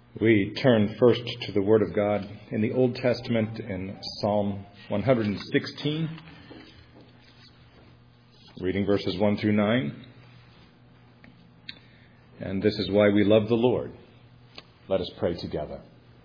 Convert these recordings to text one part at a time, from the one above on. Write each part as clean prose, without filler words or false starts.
We turn first to the Word of God in the Old Testament in Psalm 116, reading verses 1 through 9. And this is why we love the Lord. Let us pray together.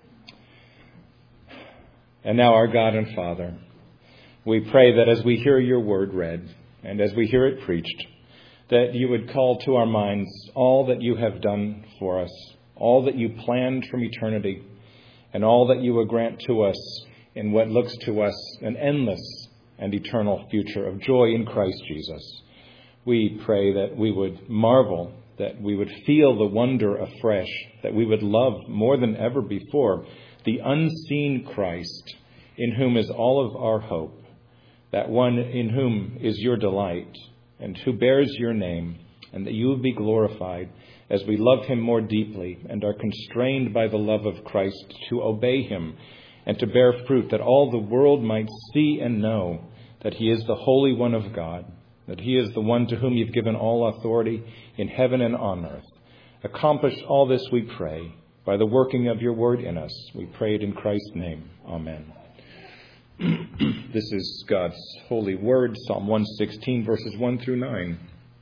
And now, our God and Father, we pray that as we hear your word read and as we hear it preached, that you would call to our minds all that you have done for us, all that you planned from eternity, and all that you will grant to us in what looks to us an endless and eternal future of joy in Christ Jesus. We pray that we would marvel, that we would feel the wonder afresh, that we would love more than ever before the unseen Christ, in whom is all of our hope, that one in whom is your delight, and who bears your name, and that you will be glorified as we love him more deeply and are constrained by the love of Christ to obey him and to bear fruit, that all the world might see and know that he is the Holy One of God, that he is the one to whom you've given all authority in heaven and on earth. Accomplish all this, we pray, by the working of your word in us. We pray it in Christ's name. Amen. This is God's holy word, Psalm 116, verses 1 through 9.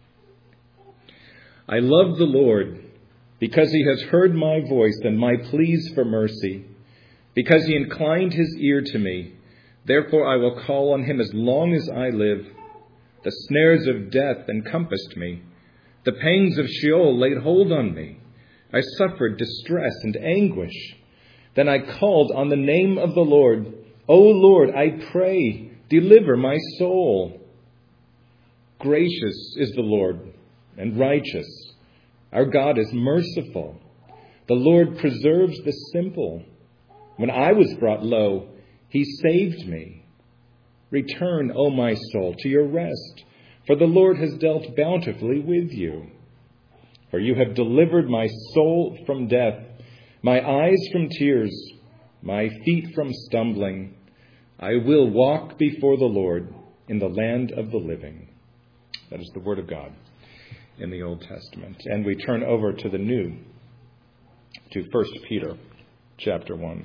I love the Lord because he has heard my voice and my pleas for mercy, because he inclined his ear to me. Therefore I will call on him as long as I live. The snares of death encompassed me. The pangs of Sheol laid hold on me. I suffered distress and anguish. Then I called on the name of the Lord. O Lord, I pray, deliver my soul. Gracious is the Lord and righteous. Our God is merciful. The Lord preserves the simple. When I was brought low, he saved me. Return, O my soul, to your rest, for the Lord has dealt bountifully with you. For you have delivered my soul from death, my eyes from tears, my feet from stumbling. I will walk before the Lord in the land of the living. That is the word of God in the Old Testament. And we turn over to the New, to 1 Peter chapter 1.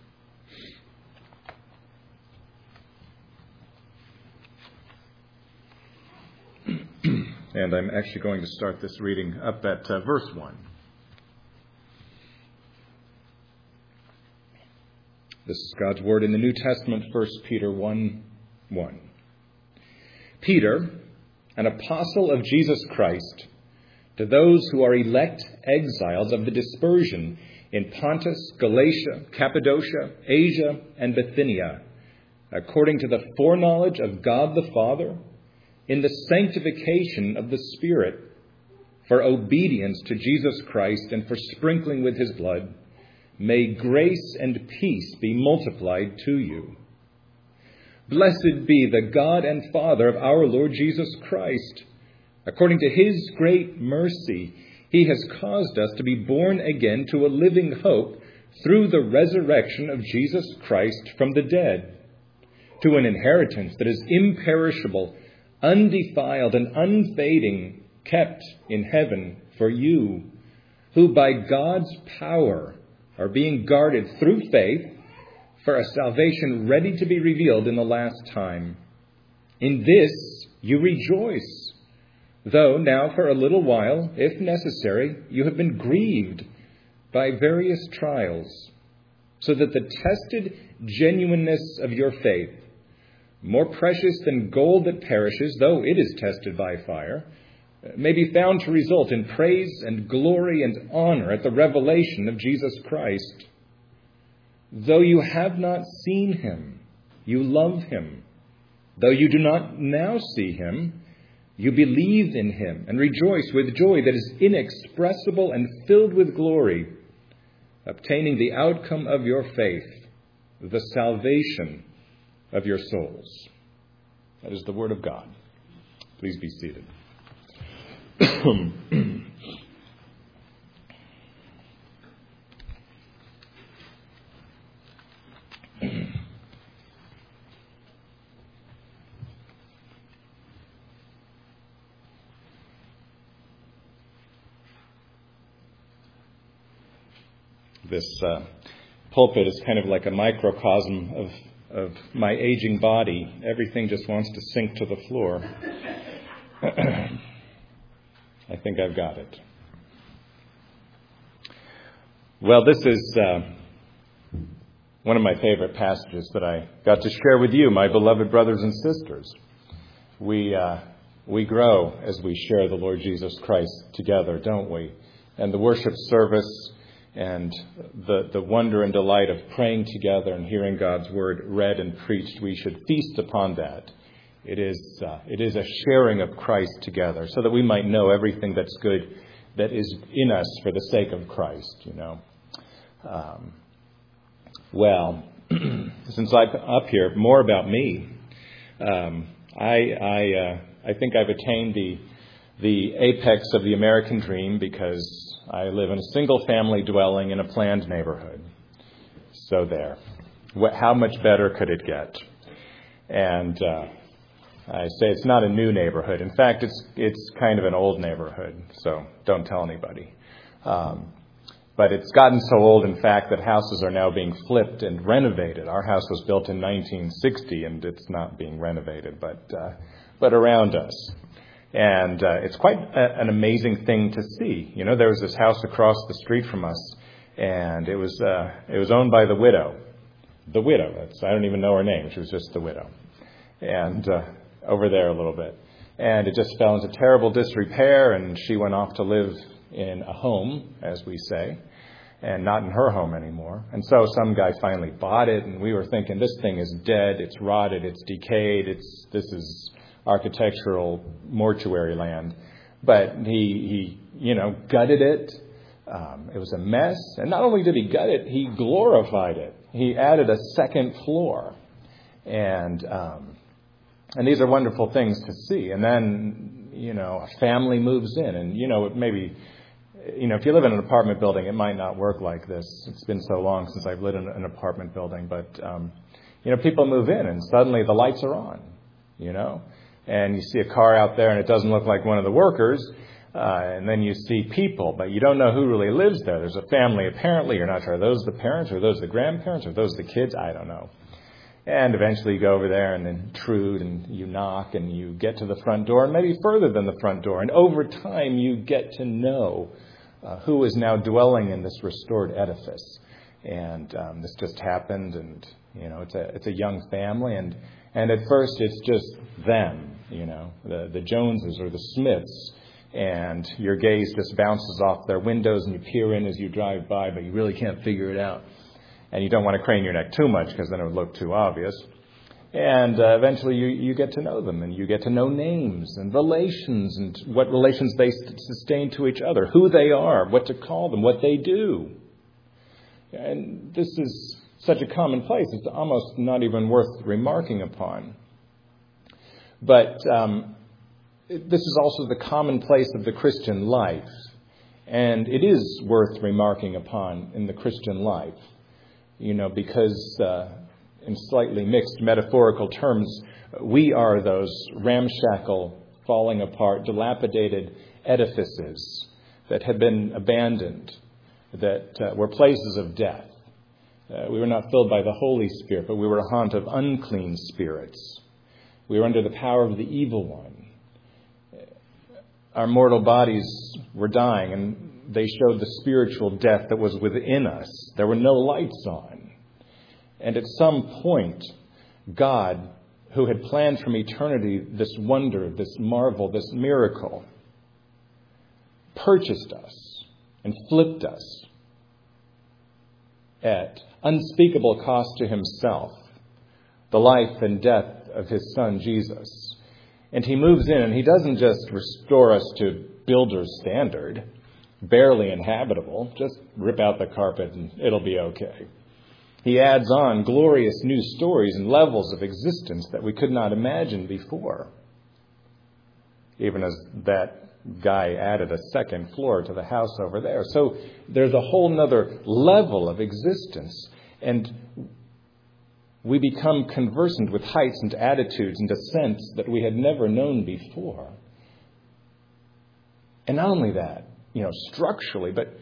And I'm actually going to start this reading up at verse 1. This is God's word in the New Testament, 1 Peter 1:1. Peter, an apostle of Jesus Christ, to those who are elect exiles of the dispersion in Pontus, Galatia, Cappadocia, Asia, and Bithynia, according to the foreknowledge of God the Father, in the sanctification of the Spirit, for obedience to Jesus Christ and for sprinkling with his blood, may grace and peace be multiplied to you. Blessed be the God and Father of our Lord Jesus Christ. According to his great mercy, he has caused us to be born again to a living hope through the resurrection of Jesus Christ from the dead, to an inheritance that is imperishable, undefiled, and unfading, kept in heaven for you, who by God's power are being guarded through faith for a salvation ready to be revealed in the last time. In this you rejoice, though now for a little while, if necessary, you have been grieved by various trials, so that the tested genuineness of your faith, more precious than gold that perishes, though it is tested by fire, may be found to result in praise and glory and honor at the revelation of Jesus Christ. Though you have not seen him, you love him. Though you do not now see him, you believe in him and rejoice with joy that is inexpressible and filled with glory, obtaining the outcome of your faith, the salvation of your souls. That is the word of God. Please be seated. This pulpit is kind of like a microcosm of my aging body. Everything just wants to sink to the floor. I think I've got it. Well, this is one of my favorite passages that I got to share with you, my beloved brothers and sisters. We grow as we share the Lord Jesus Christ together, don't we? And the worship service and the wonder and delight of praying together and hearing God's word read and preached, we should feast upon that. It is a sharing of Christ together so that we might know everything that's good that is in us for the sake of Christ, you know. Well, since I'm up here, more about me. I think I've attained the apex of the American dream because I live in a single-family dwelling in a planned neighborhood. So there. How much better could it get? And I say it's not a new neighborhood. In fact, it's kind of an old neighborhood, so don't tell anybody. But it's gotten so old, in fact, that houses are now being flipped and renovated. Our house was built in 1960, and it's not being renovated, but around us. And it's quite an amazing thing to see. You know, there was this house across the street from us, and it was owned by the widow. The widow. I don't even know her name. She was just the widow. And over there a little bit. And it just fell into terrible disrepair, and she went off to live in a home, as we say, and not in her home anymore. And so some guy finally bought it, and we were thinking, this thing is dead, it's rotted, it's decayed, this is architectural mortuary land. But he gutted it. It was a mess. And not only did he gut it, he glorified it. He added a second floor. And these are wonderful things to see. And then, a family moves in. And, maybe, if you live in an apartment building, it might not work like this. It's been so long since I've lived in an apartment building. But, people move in and suddenly the lights are on, And you see a car out there and it doesn't look like one of the workers. And then you see people, but you don't know who really lives there. There's a family, apparently. You're not sure. Are those the parents? Or are those the grandparents? Or are those the kids? I don't know. And eventually you go over there and intrude and you knock and you get to the front door and maybe further than the front door. And over time you get to know who is now dwelling in this restored edifice. And this just happened, and, it's a young family. And at first it's just them, the Joneses or the Smiths. And your gaze just bounces off their windows and you peer in as you drive by, but you really can't figure it out. And you don't want to crane your neck too much because then it would look too obvious. And eventually you get to know them, and you get to know names and relations and what relations they sustain to each other, who they are, what to call them, what they do. And this is such a commonplace, it's almost not even worth remarking upon. But this is also the commonplace of the Christian life. And it is worth remarking upon in the Christian life. Because in slightly mixed metaphorical terms, we are those ramshackle, falling apart, dilapidated edifices that have been abandoned, that were places of death. We were not filled by the Holy Spirit, but we were a haunt of unclean spirits. We were under the power of the evil one. Our mortal bodies were dying, and they showed the spiritual death that was within us. There were no lights on. And at some point, God, who had planned from eternity this wonder, this marvel, this miracle, purchased us and flipped us at unspeakable cost to himself, the life and death of his Son, Jesus. And he moves in, and he doesn't just restore us to builder's standard, barely inhabitable, just rip out the carpet and it'll be okay. He adds on glorious new stories and levels of existence that we could not imagine before. Even as that guy added a second floor to the house over there. So there's a whole nother level of existence. And we become conversant with heights and attitudes and ascents that we had never known before. And not only that, structurally, but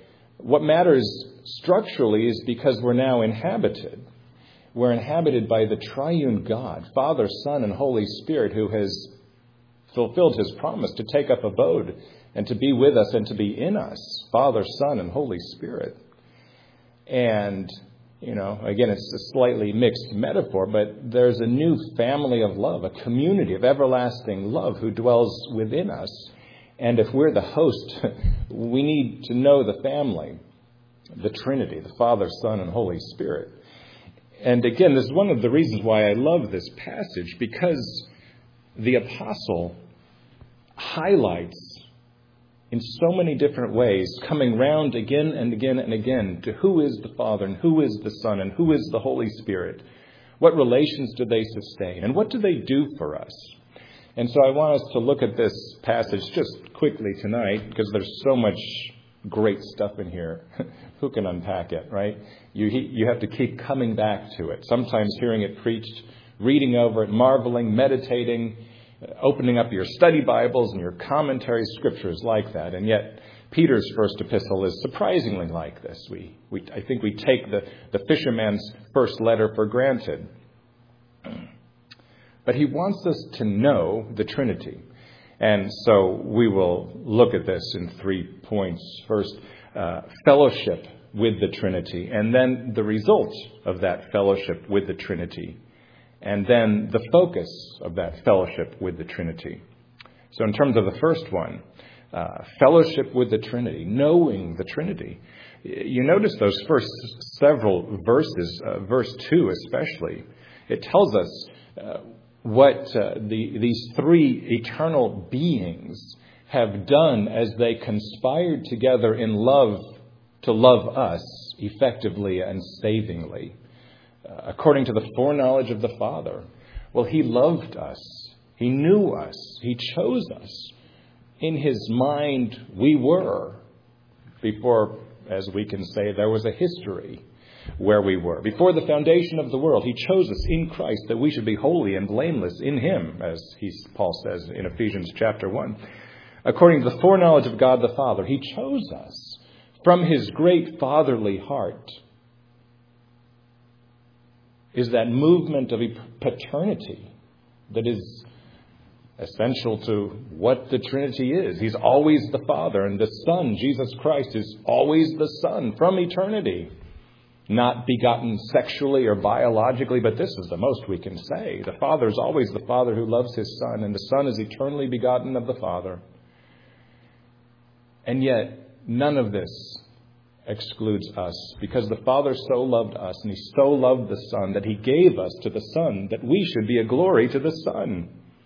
What matters structurally is because we're now inhabited. We're inhabited by the triune God, Father, Son, and Holy Spirit, who has fulfilled his promise to take up abode and to be with us and to be in us, Father, Son, and Holy Spirit. And, again, it's a slightly mixed metaphor, but there's a new family of love, a community of everlasting love who dwells within us. And if we're the host, we need to know the family, the Trinity, the Father, Son, and Holy Spirit. And again, this is one of the reasons why I love this passage, because the apostle highlights in so many different ways, coming round again and again and again to who is the Father and who is the Son and who is the Holy Spirit. What relations do they sustain and what do they do for us? And so I want us to look at this passage just quickly tonight, because there's so much great stuff in here. Who can unpack it, right? You have to keep coming back to it. Sometimes hearing it preached, reading over it, marveling, meditating, opening up your study Bibles and your commentary scriptures like that. And yet Peter's first epistle is surprisingly like this. I think we take the fisherman's first letter for granted. But he wants us to know the Trinity. And so we will look at this in 3 points. First, fellowship with the Trinity, and then the result of that fellowship with the Trinity, and then the focus of that fellowship with the Trinity. So in terms of the first one, fellowship with the Trinity, knowing the Trinity. You notice those first several verses, verse 2 especially. It tells us what these three eternal beings have done as they conspired together in love to love us effectively and savingly. According to the foreknowledge of the Father. Well, he loved us. He knew us. He chose us. In his mind, we were. Before, as we can say, there was a history where we were. Before the foundation of the world, he chose us in Christ that we should be holy and blameless in him, as Paul says in Ephesians chapter 1. According to the foreknowledge of God the Father, he chose us from his great fatherly heart. Is that movement of paternity that is essential to what the Trinity is. He's always the Father, and the Son, Jesus Christ, is always the Son from eternity. Not begotten sexually or biologically, but this is the most we can say. The Father is always the Father who loves his Son, and the Son is eternally begotten of the Father. And yet, none of this excludes us, because the Father so loved us, and he so loved the Son, that he gave us to the Son, that we should be a glory to the Son.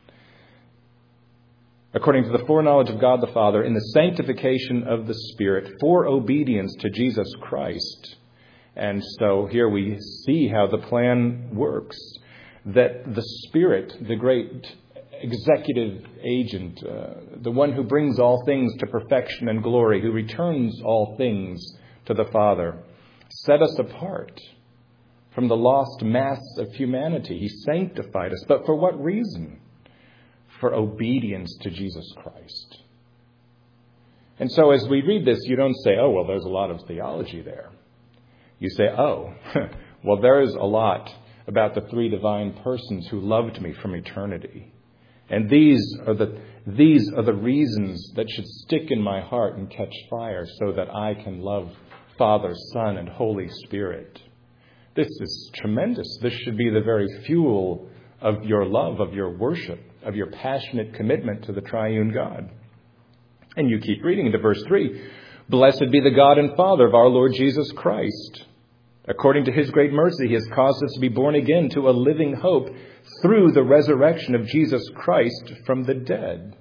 According to the foreknowledge of God the Father, in the sanctification of the Spirit, for obedience to Jesus Christ. And so here we see how the plan works, that the Spirit, the great executive agent, the one who brings all things to perfection and glory, who returns all things to the Father, set us apart from the lost mass of humanity. He sanctified us. But for what reason? For obedience to Jesus Christ. And so as we read this, you don't say, oh, well, there's a lot of theology there. You say, oh, well, there is a lot about the three divine persons who loved me from eternity. And these are the reasons that should stick in my heart and catch fire so that I can love Father, Son, and Holy Spirit. This is tremendous. This should be the very fuel of your love, of your worship, of your passionate commitment to the triune God. And you keep reading into verse 3. Blessed be the God and Father of our Lord Jesus Christ. According to his great mercy, he has caused us to be born again to a living hope through the resurrection of Jesus Christ from the dead.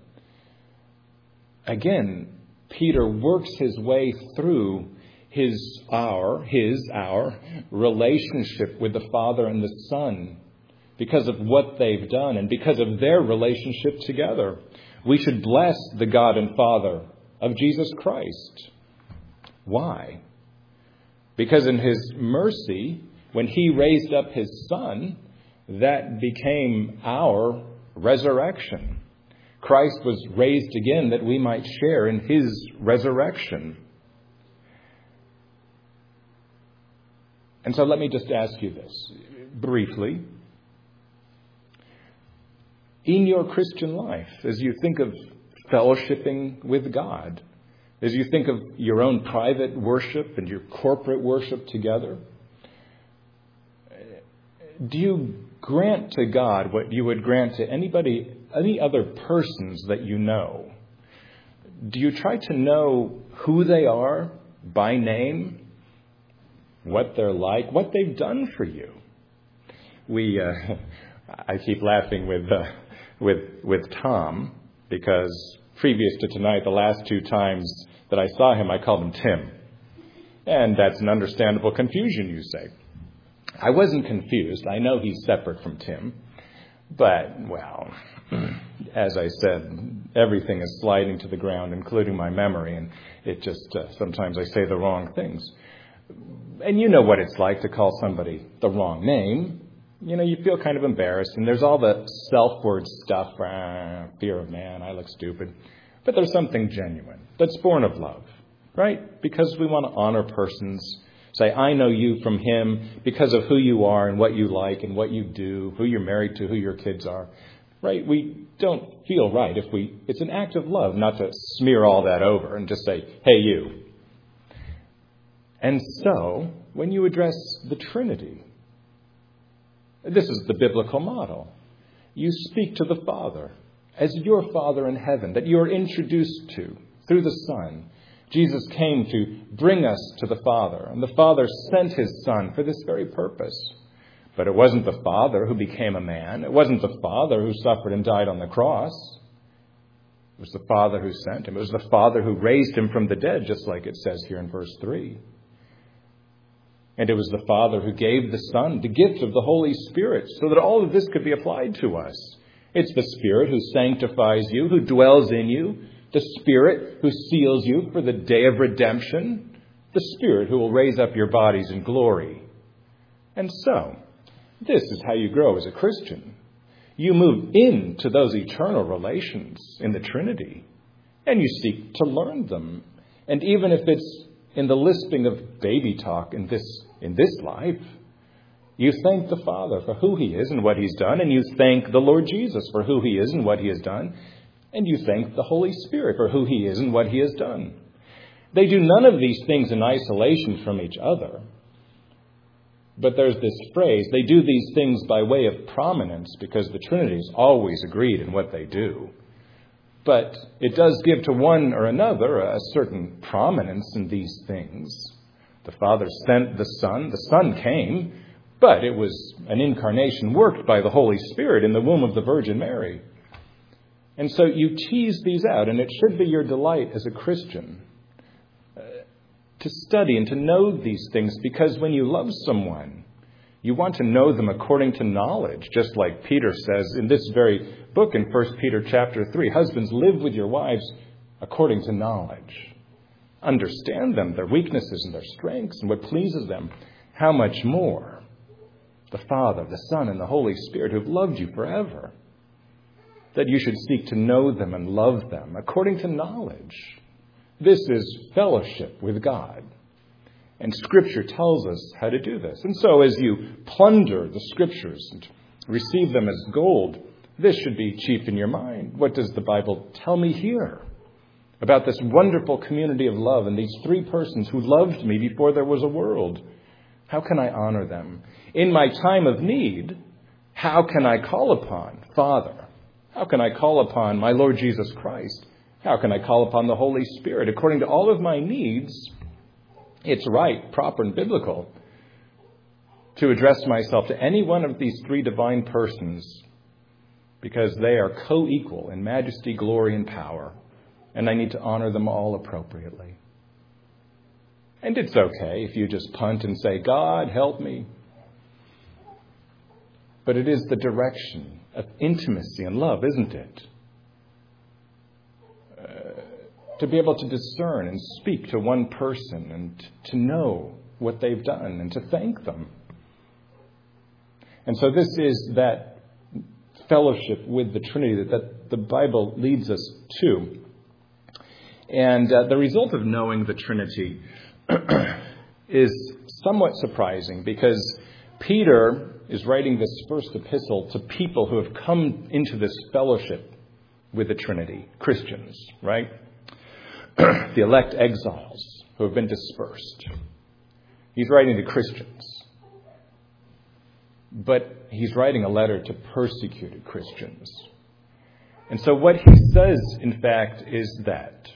Again, Peter works his way through our relationship with the Father and the Son because of what they've done and because of their relationship together. We should bless the God and Father of Jesus Christ. Why? Because in his mercy, when he raised up his Son, that became our resurrection. Christ was raised again that we might share in his resurrection. And so let me just ask you this briefly. In your Christian life, as you think of fellowshipping with God, as you think of your own private worship and your corporate worship together, do you grant to God what you would grant to any other persons that you know? Do you try to know who they are by name, what they're like, what they've done for you? I keep laughing with Tom, because previous to tonight, the last 2 times that I saw him, I called him Tim. And that's an understandable confusion, you say. I wasn't confused. I know he's separate from Tim. But, well, as I said, everything is sliding to the ground, including my memory, and it just, sometimes I say the wrong things. And you know what it's like to call somebody the wrong name. You know, you feel kind of embarrassed, and there's all the self-word stuff, fear of man, I look stupid. But there's something genuine that's born of love, right? Because we want to honor persons. Say, I know you from him because of who you are and what you like and what you do, who you're married to, who your kids are, right? We don't feel right it's an act of love not to smear all that over and just say, hey, you. And so, when you address the Trinity, this is the biblical model. You speak to the Father as your Father in heaven that you are introduced to through the Son. Jesus came to bring us to the Father, and the Father sent his Son for this very purpose. But it wasn't the Father who became a man. It wasn't the Father who suffered and died on the cross. It was the Father who sent him. It was the Father who raised him from the dead, just like it says here in verse 3. And it was the Father who gave the Son the gift of the Holy Spirit so that all of this could be applied to us. It's the Spirit who sanctifies you, who dwells in you, the Spirit who seals you for the day of redemption, the Spirit who will raise up your bodies in glory. And so, this is how you grow as a Christian. You move into those eternal relations in the Trinity, and you seek to learn them. And even if it's in the lisping of baby talk in this life, you thank the Father for who he is and what he's done, and you thank the Lord Jesus for who he is and what he has done, and you thank the Holy Spirit for who he is and what he has done. They do none of these things in isolation from each other. But there's this phrase, they do these things by way of prominence, because the Trinity is always agreed in what they do. But it does give to one or another a certain prominence in these things. The Father sent the Son came, but it was an incarnation worked by the Holy Spirit in the womb of the Virgin Mary. And so you tease these out, and it should be your delight as a Christian to study and to know these things, because when you love someone, you want to know them according to knowledge, just like Peter says in this very book in 1 Peter chapter 3. Husbands, live with your wives according to knowledge. Understand them, their weaknesses and their strengths, and what pleases them. How much more the Father, the Son, and the Holy Spirit who've loved you forever, that you should seek to know them and love them according to knowledge. This is fellowship with God. And Scripture tells us how to do this. And so as you plunder the Scriptures and receive them as gold, this should be chief in your mind. What does the Bible tell me here about this wonderful community of love and these three persons who loved me before there was a world? How can I honor them? In my time of need, how can I call upon Father? How can I call upon my Lord Jesus Christ? How can I call upon the Holy Spirit? According to all of my needs, it's right, proper, and biblical to address myself to any one of these three divine persons, because they are co-equal in majesty, glory, and power, and I need to honor them all appropriately. And it's okay if you just punt and say, God, help me. But it is the direction of intimacy and love, isn't it? To be able to discern and speak to one person and to know what they've done and to thank them. And so this is that fellowship with the Trinity that the Bible leads us to. And the result of knowing the Trinity is somewhat surprising because Peter is writing this first epistle to people who have come into this fellowship with the Trinity, Christians, right? The elect exiles who have been dispersed. He's writing to Christians. But he's writing a letter to persecuted Christians. And so what he says, in fact, is that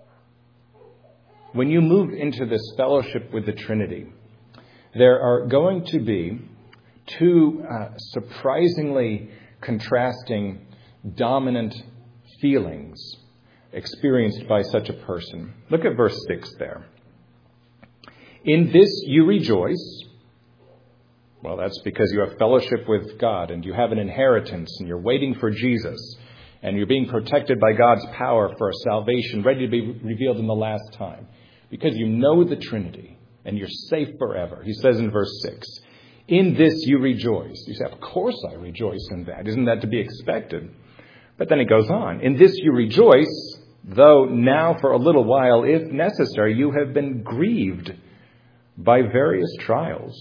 when you move into this fellowship with the Trinity, there are going to be two surprisingly contrasting, dominant feelings experienced by such a person. Look at verse 6 there. In this you rejoice. Well, that's because you have fellowship with God and you have an inheritance and you're waiting for Jesus and you're being protected by God's power for a salvation ready to be revealed in the last time. Because you know the Trinity and you're safe forever. He says in verse 6, in this you rejoice. You say, of course I rejoice in that. Isn't that to be expected? But then it goes on. In this you rejoice, though now for a little while, if necessary, you have been grieved by various trials.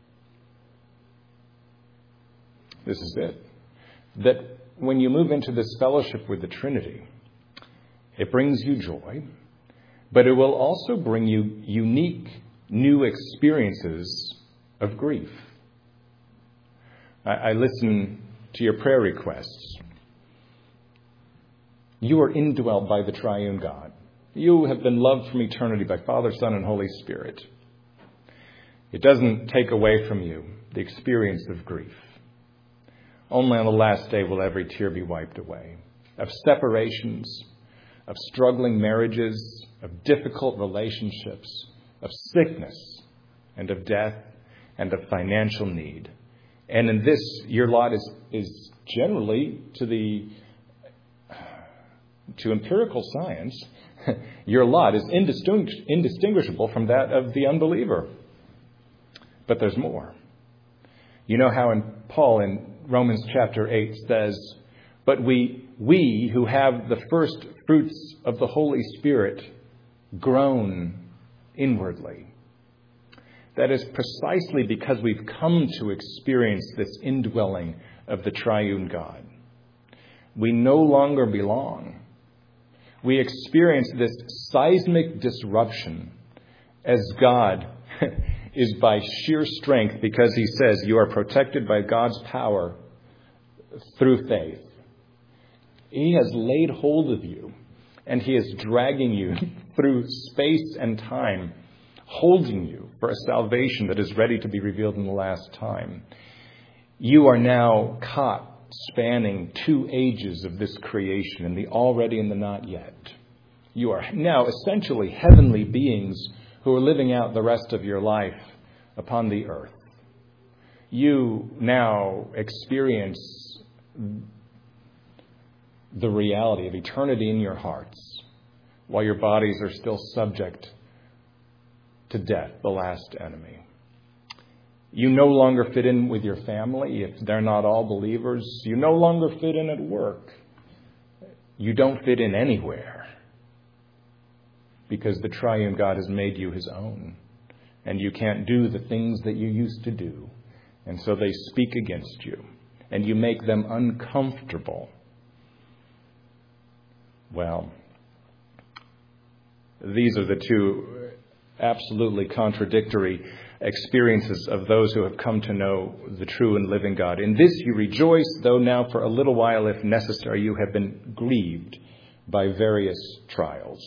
This is it. That when you move into this fellowship with the Trinity, it brings you joy, but it will also bring you unique new experiences of grief. I listen to your prayer requests. You are indwelt by the triune God. You have been loved from eternity by Father, Son, and Holy Spirit. It doesn't take away from you the experience of grief. Only on the last day will every tear be wiped away. Of separations, of struggling marriages, of difficult relationships, of sickness, and of death, and of financial need. And in this, your lot is generally, to empirical science, your lot is indistinguishable from that of the unbeliever. But there's more. You know how Paul in Romans chapter 8 says, but we who have the first fruits of the Holy Spirit groan inwardly. That is precisely because we've come to experience this indwelling of the triune God. We no longer belong. We experience this seismic disruption as God is by sheer strength, because he says you are protected by God's power through faith. He has laid hold of you and he is dragging you through space and time, holding you for a salvation that is ready to be revealed in the last time. You are now caught spanning two ages of this creation, in the already and the not yet. You are now essentially heavenly beings who are living out the rest of your life upon the earth. You now experience the reality of eternity in your hearts, while your bodies are still subject to death, the last enemy. You no longer fit in with your family if they're not all believers. You no longer fit in at work. You don't fit in anywhere, because the triune God has made you his own. And you can't do the things that you used to do. And so they speak against you. And you make them uncomfortable. Well, these are the two absolutely contradictory experiences of those who have come to know the true and living God. In this you rejoice, though now for a little while, if necessary, you have been grieved by various trials.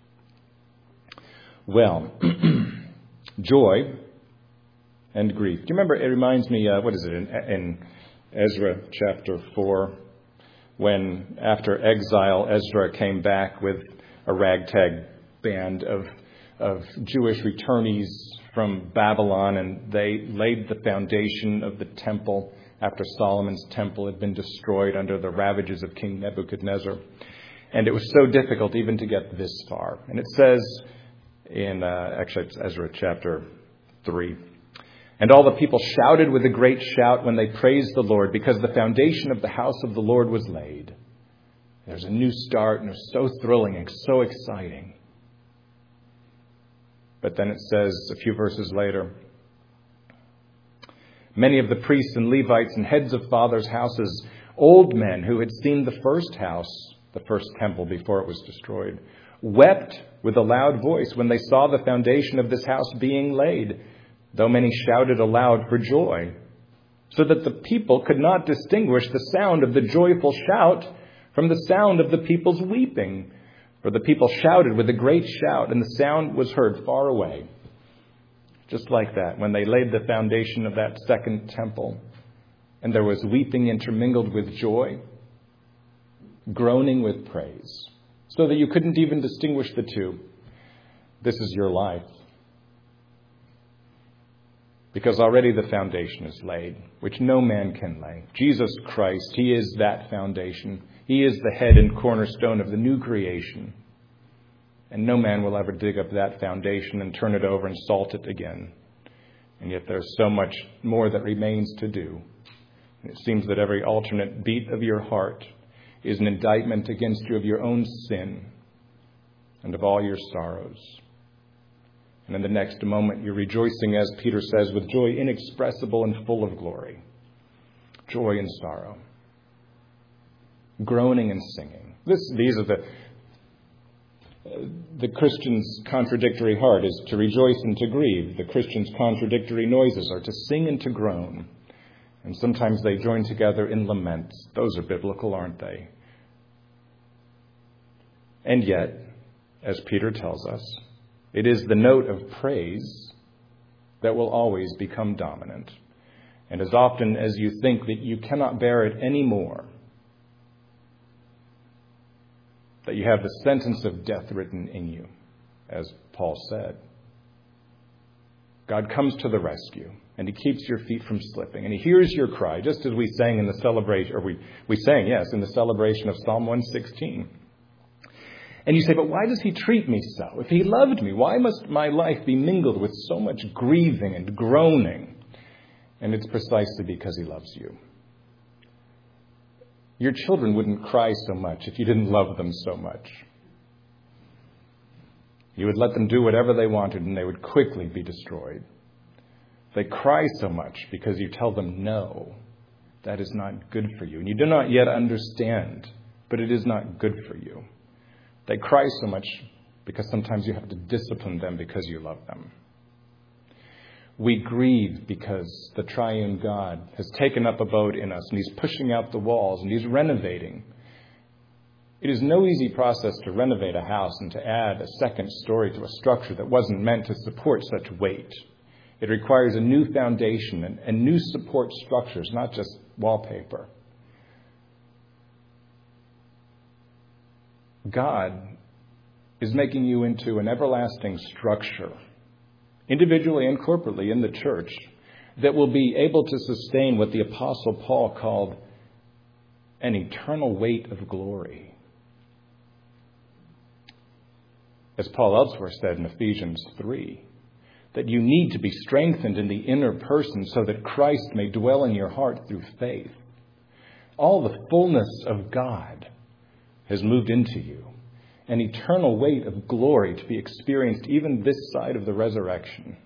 Well, joy and grief. Do you remember, it reminds me, in Ezra chapter 4, when after exile, Ezra came back with a ragtag band of Jewish returnees from Babylon, and they laid the foundation of the temple after Solomon's temple had been destroyed under the ravages of King Nebuchadnezzar. And it was so difficult even to get this far. And it says in, it's Ezra chapter 3, and all the people shouted with a great shout when they praised the Lord, because the foundation of the house of the Lord was laid. There's a new start, and it's so thrilling and so exciting. But then it says a few verses later, Many of the priests and Levites and heads of fathers' houses, old men who had seen the first house, the first temple before it was destroyed, wept with a loud voice when they saw the foundation of this house being laid, though many shouted aloud for joy, so that the people could not distinguish the sound of the joyful shout from the sound of the people's weeping. For the people shouted with a great shout, and the sound was heard far away. Just like that, when they laid the foundation of that second temple, and there was weeping intermingled with joy, groaning with praise, so that you couldn't even distinguish the two. This is your life. Because already the foundation is laid, which no man can lay. Jesus Christ, He is that foundation. He is the head and cornerstone of the new creation. And no man will ever dig up that foundation and turn it over and salt it again. And yet there's so much more that remains to do. And it seems that every alternate beat of your heart is an indictment against you of your own sin and of all your sorrows. And in the next moment, you're rejoicing, as Peter says, with joy inexpressible and full of glory. Joy and sorrow. Groaning and singing. These are the Christian's contradictory heart is to rejoice and to grieve. The Christian's contradictory noises are to sing and to groan. And sometimes they join together in lament. Those are biblical, aren't they? And yet, as Peter tells us, it is the note of praise that will always become dominant. And as often as you think that you cannot bear it anymore, that you have the sentence of death written in you, as Paul said, God comes to the rescue, and He keeps your feet from slipping, and He hears your cry, just as we sang in the celebration, or we sang, yes, in the celebration of Psalm 116. And you say, but why does He treat me so? If He loved me, why must my life be mingled with so much grieving and groaning? And it's precisely because He loves you. Your children wouldn't cry so much if you didn't love them so much. You would let them do whatever they wanted and they would quickly be destroyed. They cry so much because you tell them, no, that is not good for you. And you do not yet understand, but it is not good for you. They cry so much because sometimes you have to discipline them because you love them. We grieve because the triune God has taken up abode in us and He's pushing out the walls and He's renovating. It is no easy process to renovate a house and to add a second story to a structure that wasn't meant to support such weight. It requires a new foundation and new support structures, not just wallpaper. God is making you into an everlasting structure, individually and corporately in the church, that will be able to sustain what the Apostle Paul called an eternal weight of glory. As Paul elsewhere said in Ephesians 3, that you need to be strengthened in the inner person so that Christ may dwell in your heart through faith. All the fullness of God has moved into you. An eternal weight of glory to be experienced even this side of the resurrection.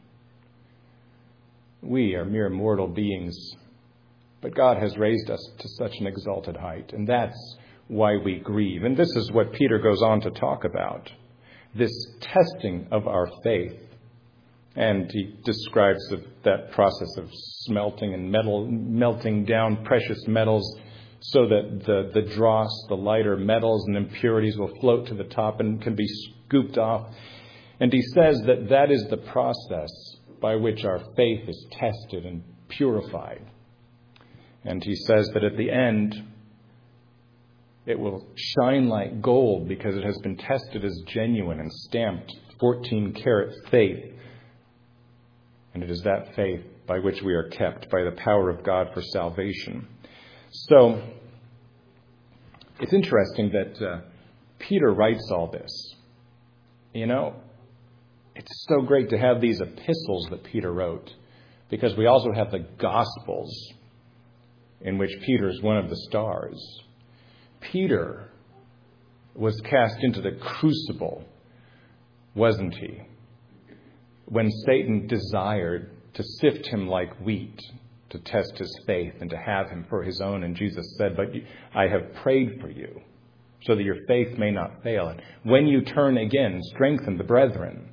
We are mere mortal beings, but God has raised us to such an exalted height, and that's why we grieve. And this is what Peter goes on to talk about, this testing of our faith. And he describes that process of smelting and melting down precious metals so that the dross, the lighter metals and impurities will float to the top and can be scooped off. And he says that that is the process by which our faith is tested and purified. And he says that at the end, it will shine like gold because it has been tested as genuine and stamped 14-karat faith. And it is that faith by which we are kept by the power of God for salvation. So, it's interesting that Peter writes all this. You know, it's so great to have these epistles that Peter wrote, because we also have the Gospels, in which Peter is one of the stars. Peter was cast into the crucible, wasn't he? When Satan desired to sift him like wheat, to test his faith and to have him for his own. And Jesus said, but I have prayed for you so that your faith may not fail. And when you turn again, strengthen the brethren.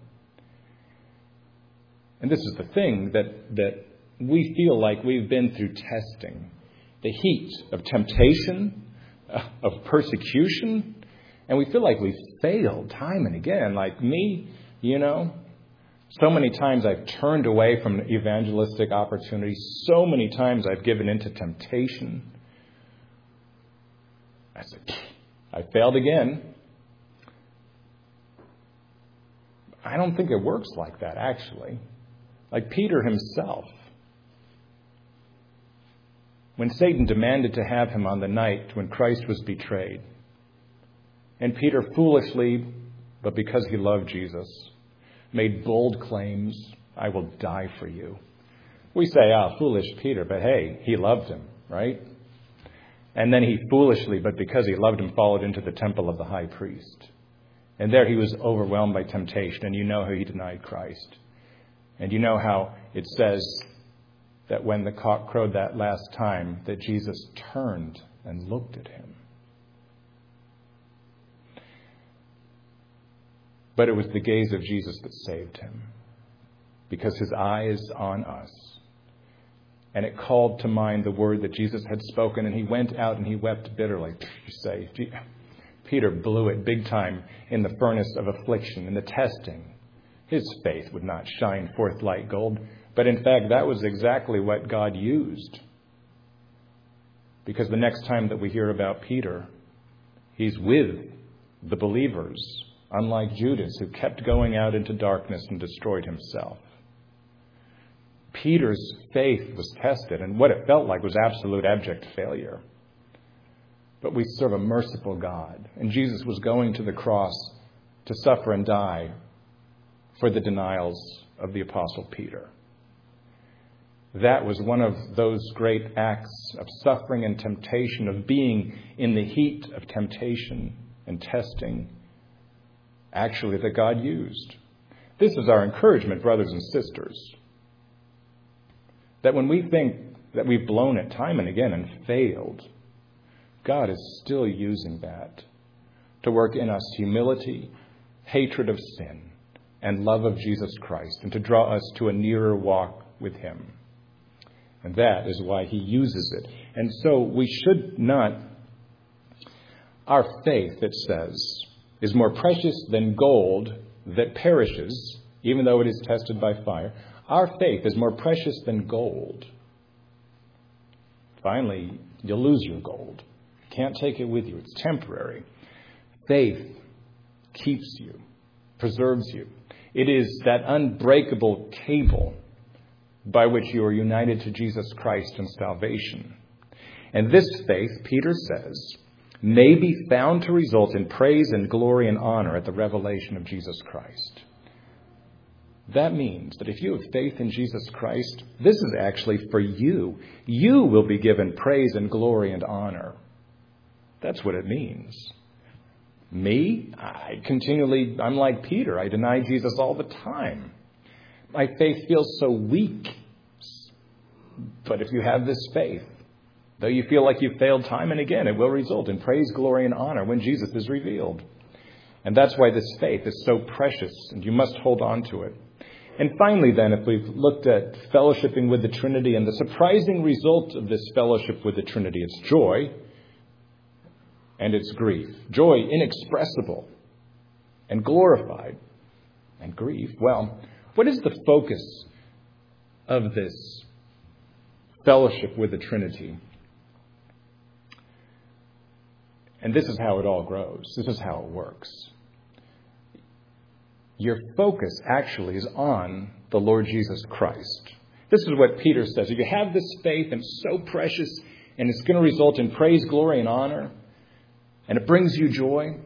And this is the thing that we feel like we've been through testing. The heat of temptation, of persecution. And we feel like we've failed time and again. Like me, so many times I've turned away from evangelistic opportunities. So many times I've given into temptation. I said, I failed again. I don't think it works like that, actually. Like Peter himself. When Satan demanded to have him on the night when Christ was betrayed. And Peter foolishly, but because he loved Jesus, made bold claims, I will die for you. We say, foolish Peter, but hey, he loved him, right? And then he foolishly, but because he loved him, followed into the temple of the high priest. And there he was overwhelmed by temptation, and you know how he denied Christ. And you know how it says that when the cock crowed that last time, that Jesus turned and looked at him. But it was the gaze of Jesus that saved him, because his eye is on us. And it called to mind the word that Jesus had spoken, and he went out and he wept bitterly. You say, Peter blew it big time in the furnace of affliction, in the testing. His faith would not shine forth like gold. But in fact, that was exactly what God used. Because the next time that we hear about Peter, he's with the believers, unlike Judas, who kept going out into darkness and destroyed himself. Peter's faith was tested, and what it felt like was absolute abject failure. But we serve a merciful God, and Jesus was going to the cross to suffer and die for the denials of the Apostle Peter. That was one of those great acts of suffering and temptation, of being in the heat of temptation and testing, actually, that God used. This is our encouragement, brothers and sisters. That when we think that we've blown it time and again and failed, God is still using that to work in us humility, hatred of sin, and love of Jesus Christ, and to draw us to a nearer walk with him. And that is why he uses it. And so we should not, our faith, it says, is more precious than gold that perishes, even though it is tested by fire. Our faith is more precious than gold. Finally, you'll lose your gold. You can't take it with you. It's temporary. Faith keeps you, preserves you. It is that unbreakable cable by which you are united to Jesus Christ and salvation. And this faith, Peter says, may be found to result in praise and glory and honor at the revelation of Jesus Christ. That means that if you have faith in Jesus Christ, this is actually for you. You will be given praise and glory and honor. That's what it means. Me? I'm like Peter. I deny Jesus all the time. My faith feels so weak. But if you have this faith, though you feel like you've failed time and again, it will result in praise, glory, and honor when Jesus is revealed. And that's why this faith is so precious, and you must hold on to it. And finally, then, if we've looked at fellowshipping with the Trinity and the surprising result of this fellowship with the Trinity, it's joy and it's grief. Joy inexpressible and glorified, and grief. Well, what is the focus of this fellowship with the Trinity? And this is how it all grows. This is how it works. Your focus actually is on the Lord Jesus Christ. This is what Peter says. If you have this faith, and it's so precious, and it's going to result in praise, glory, and honor, and it brings you joy,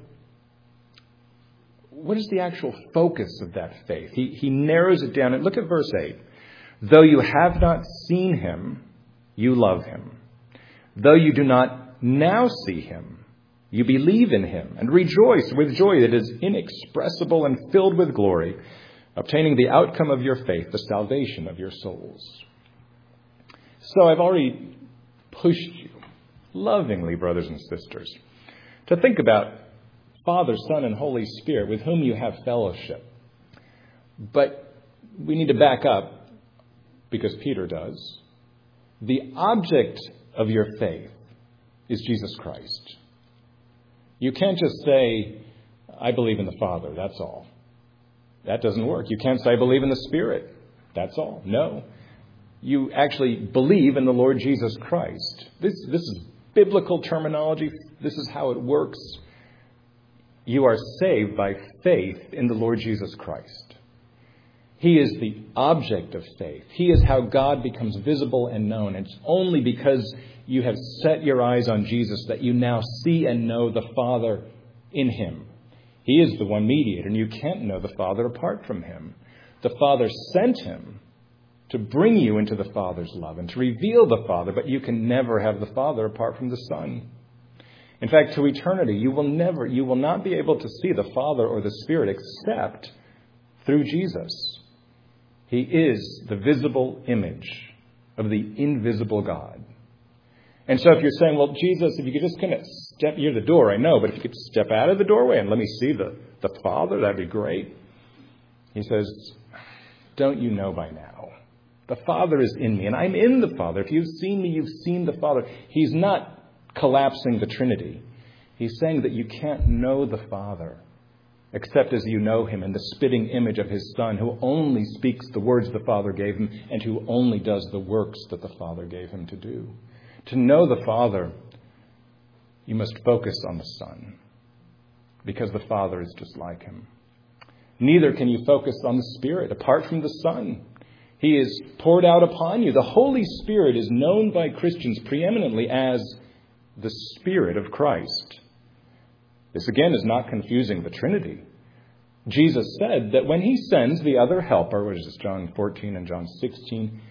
what is the actual focus of that faith? He narrows it down. And look at verse 8. Though you have not seen him, you love him. Though you do not now see him, you believe in him and rejoice with joy that is inexpressible and filled with glory, obtaining the outcome of your faith, the salvation of your souls. So I've already pushed you, lovingly, brothers and sisters, to think about Father, Son, and Holy Spirit with whom you have fellowship. But we need to back up, because Peter does. The object of your faith is Jesus Christ. You can't just say, I believe in the Father, that's all. That doesn't work. You can't say, I believe in the Spirit, that's all. No. You actually believe in the Lord Jesus Christ. This is biblical terminology. This is how it works. You are saved by faith in the Lord Jesus Christ. He is the object of faith. He is how God becomes visible and known. It's only because you have set your eyes on Jesus that you now see and know the Father in him. He is the one mediator, and you can't know the Father apart from him. The Father sent him to bring you into the Father's love and to reveal the Father, but you can never have the Father apart from the Son. In fact, to eternity, you will not be able to see the Father or the Spirit except through Jesus. He is the visible image of the invisible God. And so if you're saying, well, Jesus, if you could just kind of step, you're the door, I know, but if you could step out of the doorway and let me see the Father, that'd be great. He says, don't you know by now? The Father is in me, and I'm in the Father. If you've seen me, you've seen the Father. He's not collapsing the Trinity. He's saying that you can't know the Father except as you know him in the spitting image of his Son, who only speaks the words the Father gave him and who only does the works that the Father gave him to do. To know the Father, you must focus on the Son, because the Father is just like him. Neither can you focus on the Spirit apart from the Son. He is poured out upon you. The Holy Spirit is known by Christians preeminently as the Spirit of Christ. This again is not confusing the Trinity. Jesus said that when he sends the other helper, which is John 14 and John 16,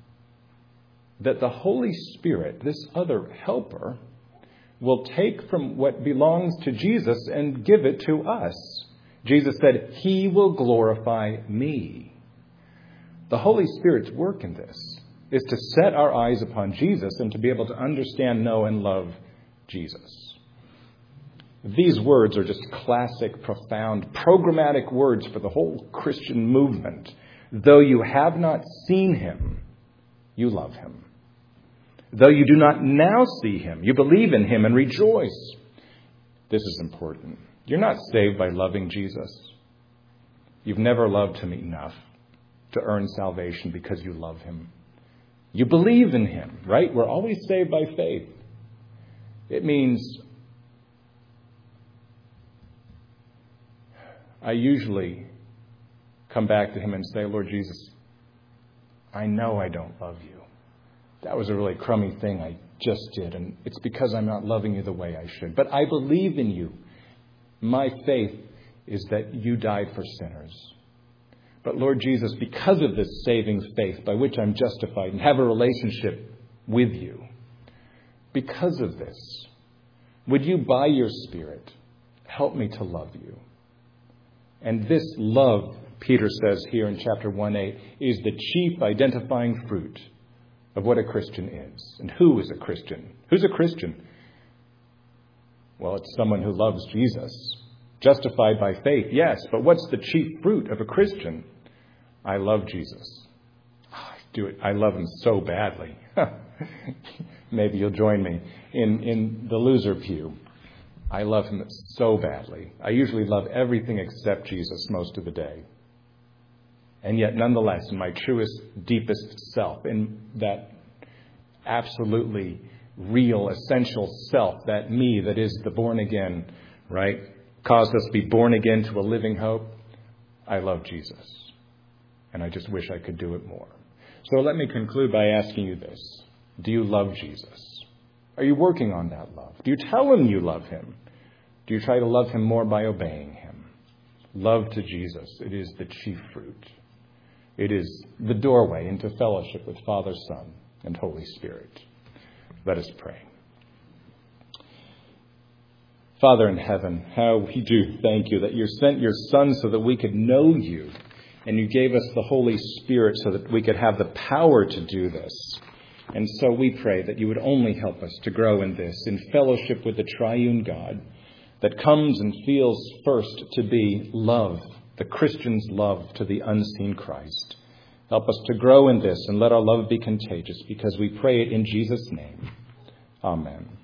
that the Holy Spirit, this other helper, will take from what belongs to Jesus and give it to us. Jesus said, he will glorify me. The Holy Spirit's work in this is to set our eyes upon Jesus and to be able to understand, know, and love Jesus. These words are just classic, profound, programmatic words for the whole Christian movement. Though you have not seen him, you love him. Though you do not now see him, you believe in him and rejoice. This is important. You're not saved by loving Jesus. You've never loved him enough to earn salvation because you love him. You believe in him, right? We're always saved by faith. It means I usually come back to him and say, Lord Jesus, I know I don't love you. That was a really crummy thing I just did, and it's because I'm not loving you the way I should. But I believe in you. My faith is that you died for sinners. But Lord Jesus, because of this saving faith by which I'm justified and have a relationship with you, because of this, would you, by your Spirit, help me to love you? And this love, Peter says here in chapter 1:8, is the chief identifying fruit of what a Christian is. And who is a Christian? Who's a Christian? Well, it's someone who loves Jesus. Justified by faith, yes. But what's the chief fruit of a Christian? I love Jesus. I love him so badly. Maybe you'll join me in the loser pew. I love him so badly. I usually love everything except Jesus most of the day. And yet, nonetheless, in my truest, deepest self, in that absolutely real, essential self, that me that is the born again, right, caused us to be born again to a living hope, I love Jesus. And I just wish I could do it more. So let me conclude by asking you this. Do you love Jesus? Are you working on that love? Do you tell him you love him? Do you try to love him more by obeying him? Love to Jesus, it is the chief fruit. It is the doorway into fellowship with Father, Son, and Holy Spirit. Let us pray. Father in heaven, how we do thank you that you sent your Son so that we could know you, and you gave us the Holy Spirit so that we could have the power to do this. And so we pray that you would only help us to grow in this, in fellowship with the triune God that comes and feels first to be love, the Christian's love to the unseen Christ. Help us to grow in this and let our love be contagious, because we pray it in Jesus' name. Amen.